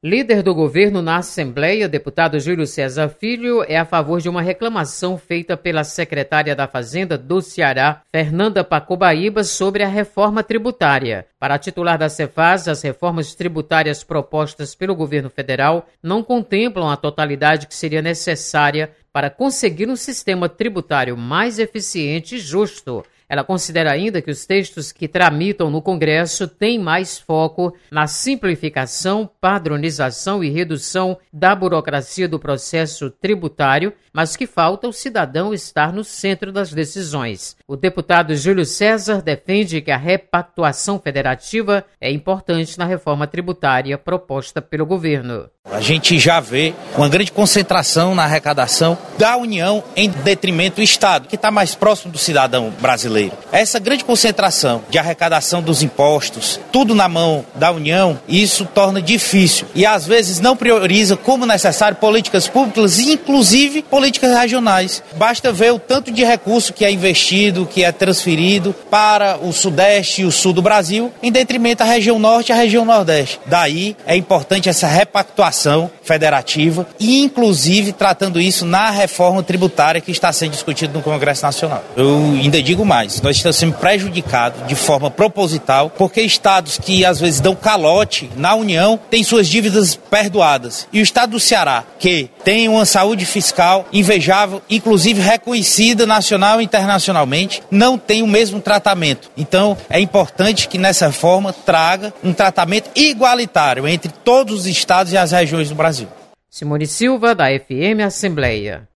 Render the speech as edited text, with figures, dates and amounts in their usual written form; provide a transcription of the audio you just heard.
Líder do governo na Assembleia, deputado Júlio César Filho, é a favor de uma reclamação feita pela secretária da Fazenda do Ceará, Fernanda Pacobaíba, sobre a reforma tributária. Para a titular da Cefaz, as reformas tributárias propostas pelo governo federal não contemplam a totalidade que seria necessária para conseguir um sistema tributário mais eficiente e justo. Ela considera ainda que os textos que tramitam no Congresso têm mais foco na simplificação, padronização e redução da burocracia do processo tributário, mas que falta o cidadão estar no centro das decisões. O deputado Júlio César defende que a repactuação federativa é importante na reforma tributária proposta pelo governo. A gente já vê uma grande concentração na arrecadação da União em detrimento do Estado, que está mais próximo do cidadão brasileiro. Essa grande concentração de arrecadação dos impostos, tudo na mão da União, isso torna difícil e às vezes não prioriza como necessário políticas públicas, inclusive políticas regionais. Basta ver o tanto de recurso que é investido, que é transferido para o Sudeste e o Sul do Brasil, em detrimento da região Norte e a região Nordeste. Daí é importante essa repactuação federativa e inclusive tratando isso na reforma tributária que está sendo discutida no Congresso Nacional. Eu ainda digo mais, nós estamos sendo prejudicados de forma proposital porque estados que às vezes dão calote na União têm suas dívidas perdoadas. E o estado do Ceará, que tem uma saúde fiscal invejável, inclusive reconhecida nacional e internacionalmente, não tem o mesmo tratamento. Então é importante que nessa reforma traga um tratamento igualitário entre todos os estados e as regiões do Brasil. Simone Silva, da FM Assembleia.